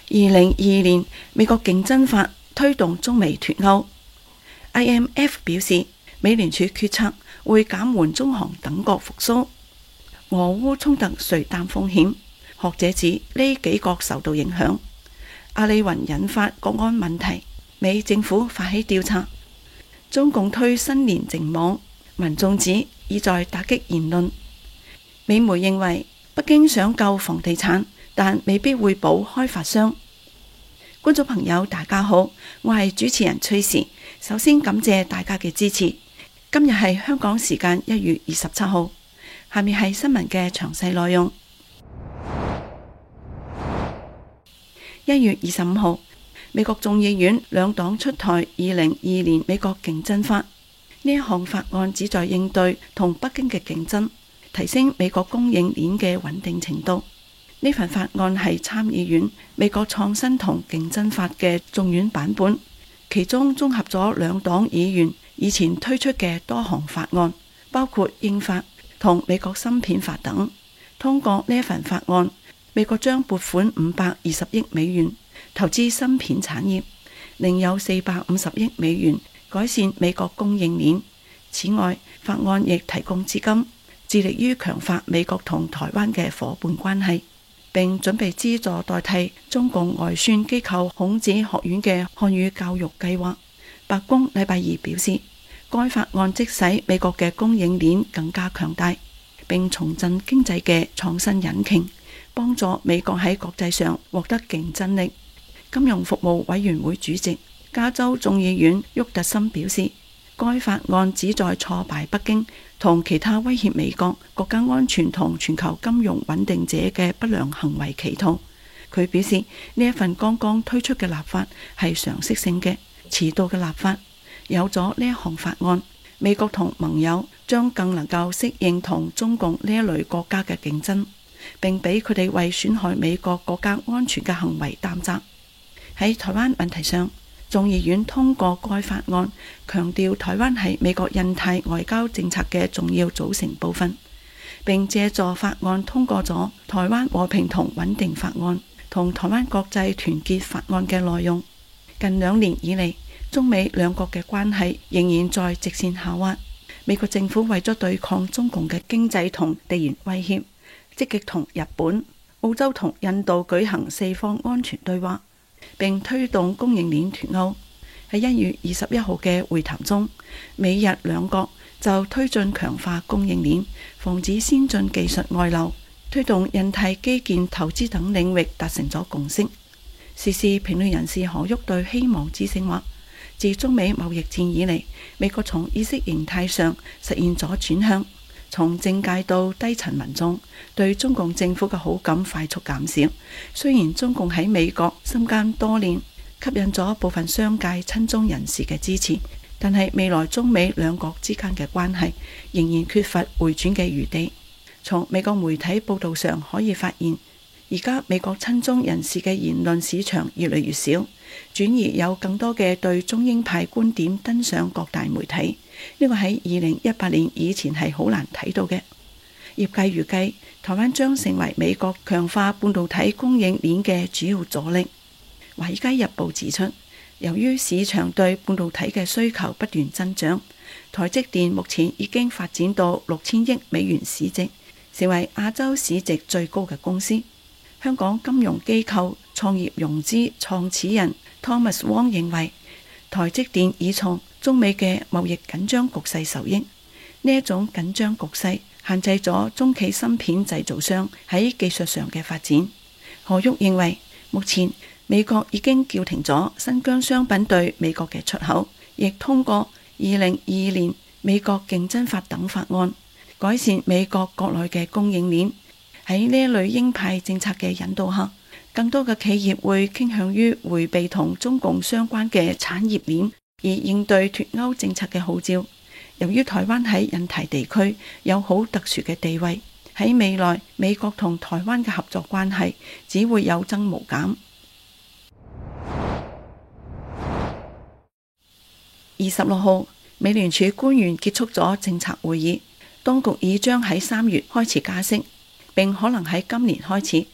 2022美國競爭法推動中美脫鈎。IMF 表示，美聯儲決策會減緩中韓等國復甦。俄烏衝突誰擔風險？學者指呢幾國受到影響。阿里雲引發國安問題，美政府發起調查。中共推新年淨網，民眾指意在打擊言論。美媒認為北京想救房地產，但未必會保開發商。觀眾朋友大家好，我係主持人崔時。首先感謝大家嘅支持。今日係香港時間1月27號，下面係新聞嘅詳細內容。1月25號，美國眾議院兩黨出台2022年美國競爭法。呢一項法案旨在應對同北京嘅競爭，提升美國供應鏈嘅穩定程度。呢份法案係參議院美國創新同競爭法嘅眾院版本，其中綜合咗兩黨議員以前推出嘅多項法案，包括英法同美國芯片法等。通過呢一份法案，美國將撥款520億美元投資芯片產業，另有450億美元改善美國供應鏈。此外，法案亦提供資金，致力於強化美國同台灣嘅夥伴關係，並準備資助代替中共外宣機構孔子學院嘅漢語教育計劃。白宮禮拜二表示，該法案即使美國嘅供應鏈更加強大，並重振經濟嘅創新引擎，幫助美國喺國際上獲得競爭力。金融服務委員會主席加州眾議院沃特森表示，該法案旨在挫敗北京同其他威脅美國國家安全同全球金融穩定者嘅不良行為企圖。佢表示，呢一份剛剛推出嘅立法係常識性嘅遲到嘅立法。有咗呢一項法案，美國同盟友將更能夠適應同中共呢一類國家嘅競爭，並俾佢哋為損害美國國家安全嘅行為擔責。喺台灣問題上，眾議院通過該法案，強調台灣係美國印太外交政策嘅重要組成部分，並借助法案通過咗台灣和平同穩定法案同台灣國際團結法案嘅內容。近2年以嚟，中美兩國嘅關係仍然在直線下滑。美國政府為咗對抗中共嘅經濟同地緣威脅，積極同日本、澳洲同印度舉行4方安全對話，並推動供應鏈脫鈎。喺1月21號嘅會談中，美日兩國就推進強化供應鏈、防止先進技術外流、推動印太基建投資等領域達成咗共識。時事評論人士何旭對希望之聲話，自中美貿易戰以嚟，美國從意識形態上實現咗轉向，從政界到低層民眾對中共政府嘅好感快速減少。雖然中共喺美國深耕多年，吸引咗部分商界親中人士嘅支持，但係未來中美兩國之間嘅關係仍然缺乏回轉嘅餘地。從美國媒體報道上可以發現，而家美國親中人士嘅言論市場越嚟越少，轉而有更多嘅對中英派觀點登上各大媒體。呢個喺2018年以前係好難睇到嘅。業界預計台灣將成為美國強化半導體供應鏈嘅主要阻力。華爾街日報指出，由於市場對半導體嘅需求不斷增長，台積電目前已經發展到6000億美元市值，成為亞洲市值最高嘅公司。香港金融機構創業融資創始人 Thomas Wong 認為，台積電已從中美嘅貿易緊張局勢受益。呢一種緊張局勢限制咗中企芯片製造商喺技術上嘅發展。何旭認為，目前美國已經叫停咗新疆商品對美國嘅出口，亦通過2022年美國競爭法等法案，改善美國國內嘅供應鏈。喺呢一類鷹派政策嘅引導下，更多嘅企業會傾向於迴避同中共相關嘅產業鏈，而應對脫鈎政策嘅號召。由於台灣喺印太地區有好特殊嘅地位，喺未來美國同台灣嘅合作關係只會有增無減。26號，美聯儲官員結束咗政策會議，當局已將喺3月開始加息，並可能喺今年開始。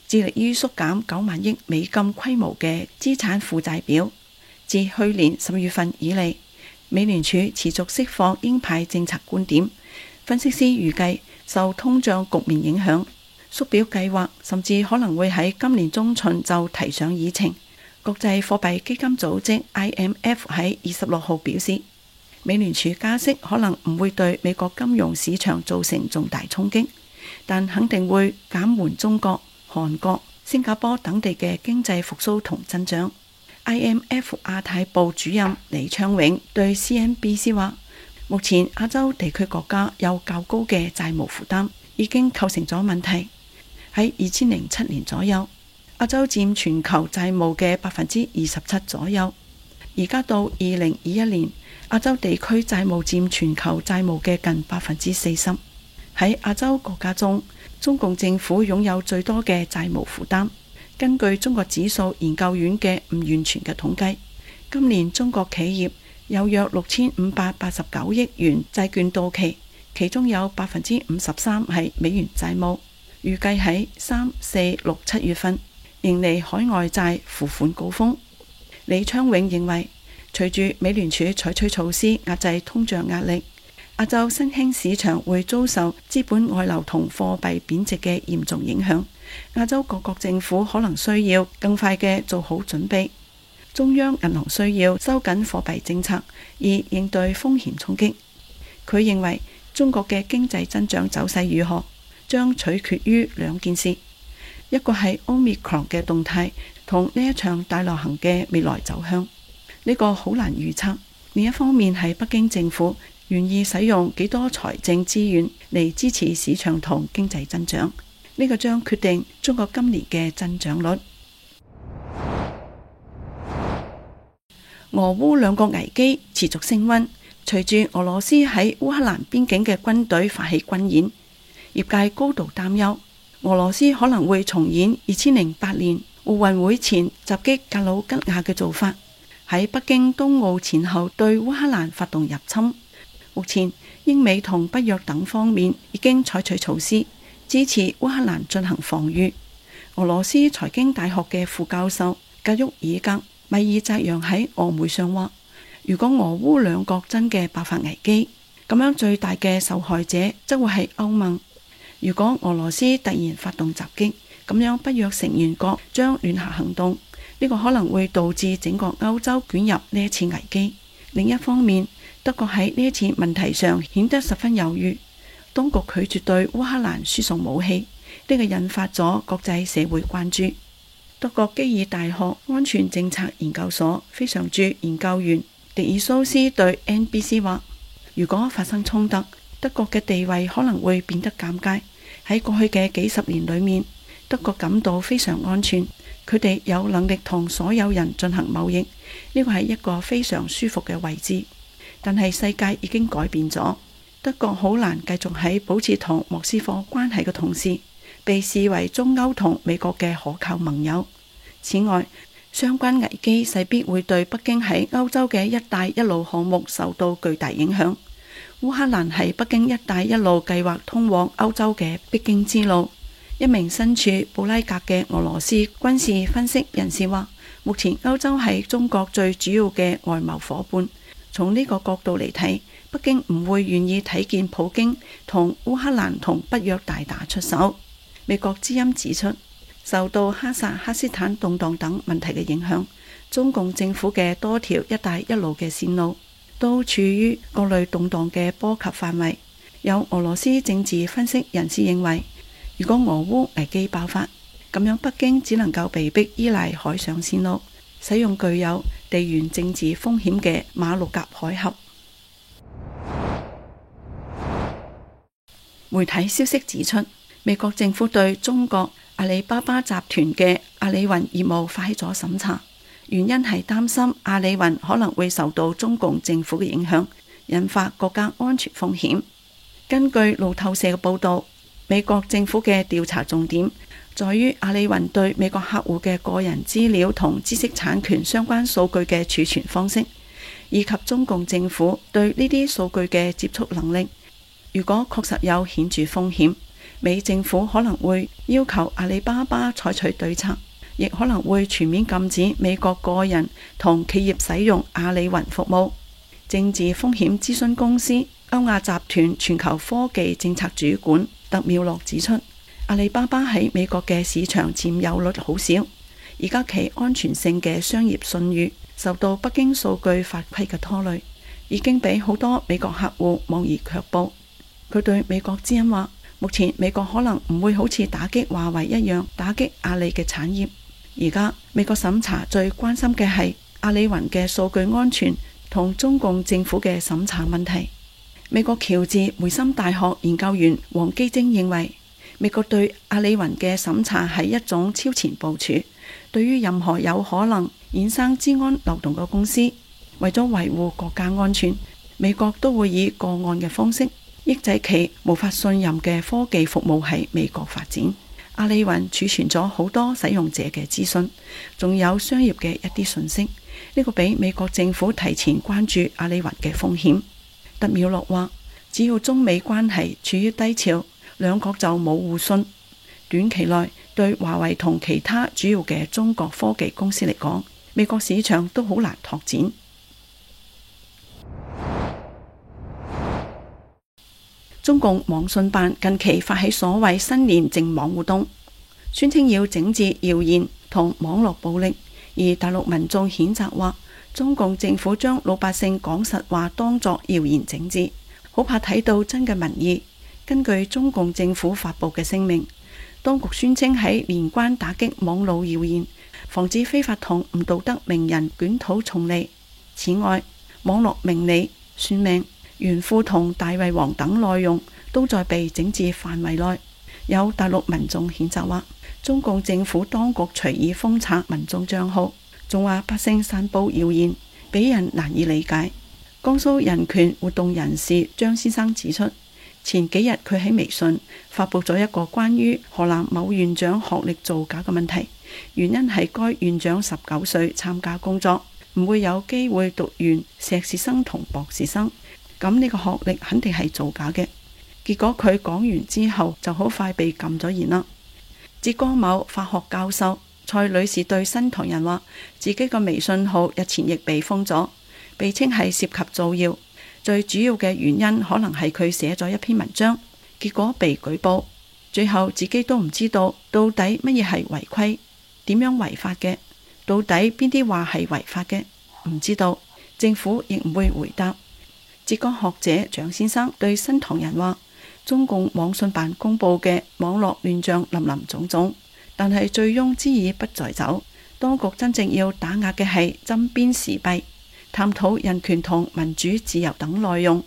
致力於縮減9萬億美金規模嘅資產負債表。自去年10月份以嚟，美聯儲持續釋放鷹派政策觀點。分析師預計受通脹局面影響，縮表計劃甚至可能會喺今年中旬就提上議程。國際貨幣基金組織 IMF 喺26號表示，美聯儲加息可能唔會對美國金融市場造成重大衝擊，但肯定會減緩中國、韓國、新加坡等地嘅經濟復甦同增長。IMF 亞太部主任李昌永對 CNBC 話，目前亞洲地區國家有較高嘅債務負擔，已經構成咗問題。喺2007年左右，亞洲佔全球債務嘅27%左右，而家到2021年，亞洲地區債務佔全球債務嘅近40%。喺亞洲國家中，中共政府擁有最多嘅債務負擔。根據中國指數研究院嘅唔完全嘅統計，今年中國企業有約6589億元債券到期，其中有53%係美元債務。預計喺3、4、6、7月份迎嚟海外債付款高峰。李昌永認為，隨住美聯儲採取措施壓制通脹壓力，亞洲新興市場會遭受資本外流同貨幣貶值嘅嚴重影響。亞洲各國政府可能需要更快嘅做好準備，中央銀行需要收緊貨幣政策以應對風險衝擊。佢認為中國嘅經濟增長走勢如何，將取決於兩件事，一個係 Omicron 嘅動態同呢一場大流行嘅未來走向，呢個好難預測。另一方面係北京政府願意使用幾多財政資源嚟支持市場同經濟增長，呢個將決定中國今年嘅增長率。俄烏兩國危機持續升溫，隨住俄羅斯喺烏克蘭邊境嘅軍隊發起軍演，業界高度擔憂俄羅斯可能會重演2008年奧運會前襲擊格魯吉亞嘅做法，喺北京冬奧前後對烏克蘭發動入侵。目前英美同北約等方面已經採取措施支持烏克蘭進行防禦。俄羅斯財經大學嘅副教授格沃爾格米爾扎揚喺俄媒上話，如果俄烏兩國真嘅爆發危機，咁樣最大嘅受害者則會係歐盟。如果俄羅斯突然發動襲擊，咁樣北約成員國將聯合行動，呢個可能會導致整個歐洲捲入呢一次危機。另一方面，德國喺呢一次問題上顯得十分猶豫，當局拒絕對烏克蘭輸送武器，呢個引發咗國際社會關注。德國基爾大學安全政策研究所非常駐研究員迪爾蘇斯對 NBC 話，如果發生衝突，德國嘅地位可能會變得尷尬。喺過去嘅幾十年裏面，德國感到非常安全，佢哋有能力同所有人進行貿易，呢個係一個非常舒服嘅位置。但係世界已經改變咗，德國好難繼續喺保持同莫斯科關係嘅同時，被視為中歐同美國嘅可靠盟友。此外，相關危機勢必會對北京喺歐洲嘅一帶一路項目受到巨大影響。烏克蘭係北京一帶一路計劃通往歐洲嘅必經之路。一名身處布拉格嘅俄羅斯軍事分析人士話，目前歐洲係中國最主要嘅外貿夥伴。從呢個角度嚟睇，北京唔會願意睇見普京同烏克蘭同北約大打出手。美國之音指出，受到哈薩克斯坦動盪等問題嘅影響，中共政府嘅多條一帶一路嘅線路都處於各類動盪嘅波及範圍。有俄羅斯政治分析人士認為，如果俄烏危機爆發，咁樣北京只能夠被迫依賴海上線路，使用具有地緣政治風險嘅馬六甲海峽。媒體消息指出，美國政府對中國阿里巴巴集團嘅阿里雲業務發起咗審查，原因係擔心阿里雲可能會受到中共政府嘅影響，引發國家安全風險。根據路透社嘅報道，美國政府嘅調查重點在於阿里雲對美國客戶嘅個人資料同知識產權相關數據嘅儲存方式，以及中共政府對呢啲數據嘅接觸能力。如果確實有顯著風險， 美政府可能會要求阿里巴巴採取對策，亦可能會全面禁止美國個人同企業使用阿里雲服務。政治風險諮詢公司歐亞集團全球科技政策主管特繆洛指出，阿里巴巴喺美國嘅市場佔有率好少，而家其安全性嘅商業信譽受到北京數據法規嘅拖累，已經俾好多美國客戶望而卻步。佢對美國之音話，目前美國可能唔會好似打擊華為一樣打擊阿里嘅產業。而家美國審查最關心嘅係阿里雲嘅數據安全同中共政府嘅審查問題。美國喬治梅森大學研究員黃基晶認為，美國對阿里雲嘅審查係一種超前部署，對於任何有可能衍生資安漏洞嘅公司，為咗維護國家安全，美國都會以個案嘅方式抑制其無法信任嘅科技服務喺美國發展。阿里雲儲存咗好多使用者嘅資訊，仲有商業嘅一啲信息，呢個俾美國政府提前關注阿里雲嘅風險。特繆洛話，只要中美關係處於低潮，兩國就冇互信。短期內對華為同其他主要嘅中國科技公司嚟講，美國市場都好難拓展。中共網信辦近期發起所謂新年淨網活動，宣稱要整治謠言同網絡暴力，而大陸民眾譴責話，中共政府將老百姓講實話當作謠言整治，好怕睇到真嘅民意。根據中共政府發布嘅聲明，當局宣稱喺連關打擊網路謠言，防止非法同唔道德名人捲土重嚟。此外，網絡明理、算命、炫富同大胃王等內容都在被整治範圍內。有大陸民眾譴責話，中共政府當局隨意封殺民眾賬號，仲話百姓散布謠言，俾人難以理解。江蘇人權活動人士張先生指出，前幾日佢喺微信發布咗一個關於河南某院長學歷造假嘅問題，原因係該院長19歲參加工作，唔會有機會讀完碩士生同博士生，咁呢個學歷肯定係造假嘅。結果佢講完之後就好快被禁咗言啦。浙江某法學教授蔡女士對新唐人話，自己個微信號日前亦被封咗，被稱係涉及造謠。最主要嘅原因可能係佢寫咗一篇文章，結果被舉報，最後自己都唔知道到底乜嘢係違規，點樣違法嘅，到底邊啲話係違法嘅，唔知道，政府亦唔會回答。浙江學者蔣先生對新唐人話，中共網信辦公布嘅網絡亂象林林總總，但係醉翁之意不在酒，當局真正要打壓嘅係針砭時弊，探討人權同民主自由等內容。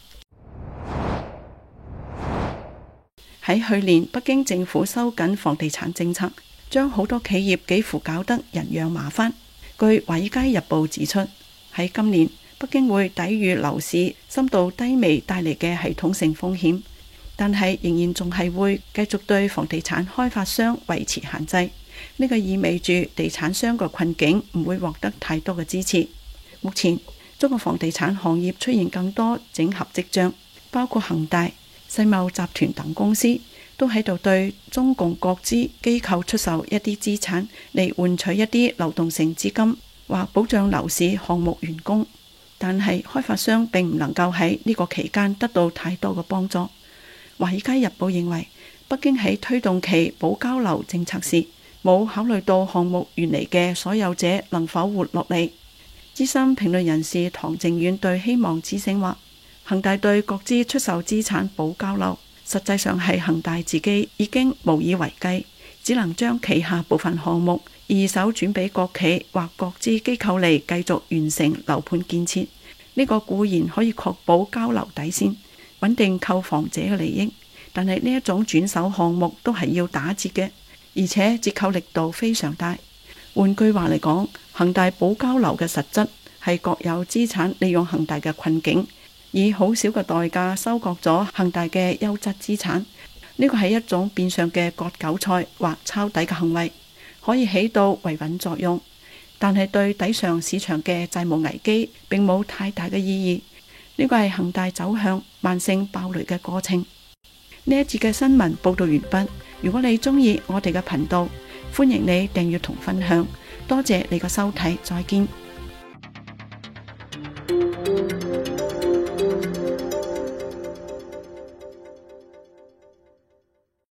喺去年，北京政府收緊房地產政策，將好多企業幾乎搞得人仰馬翻。據《華爾街日報》指出，喺今年，北京會抵禦樓市深度低迷帶嚟嘅系統性風險，但係仍然仲係會繼續對房地產開發商維持限制。呢個意味住地產商嘅困境唔會獲得太多嘅支持。目前，中國房地產行業出現更多整合跡象，包括恒大、世茂集團等公司都喺度對中共國資機構出售一啲資產嚟換取一啲流動性資金，或保障樓市項目完工。但係開發商並唔能夠喺呢個期間得到太多嘅幫助。《華爾街日報》認為，北京喺推動其保交樓政策時，冇考慮到項目原嚟嘅所有者能否活落嚟。資深評論人士唐靖遠對希望之聲話，恒大對國資出售資產保交樓，實際上係恒大自己已經無以為繼，只能將旗下部分項目二手轉俾國企或國資機構嚟繼續完成樓盤建設。呢個固然可以確保交樓底線，穩定購房者嘅利益，但係呢一種轉手項目都係要打折嘅，而且折扣力度非常大。換句話嚟講，恒大保交樓嘅實質係國有資產利用恒大嘅困境，以好少嘅代價收割咗恒大嘅優質資產。呢個係一種變相嘅割韭菜或抄底嘅行為，可以起到維穩作用，但係對抵償市場嘅債務危機並冇太大嘅意義。呢個係恒大走向慢性爆雷嘅過程。 呢一節嘅新聞報道完畢。如果你鍾意我哋嘅頻道，歡迎你訂閱同分享。多謝你嘅收睇，再見。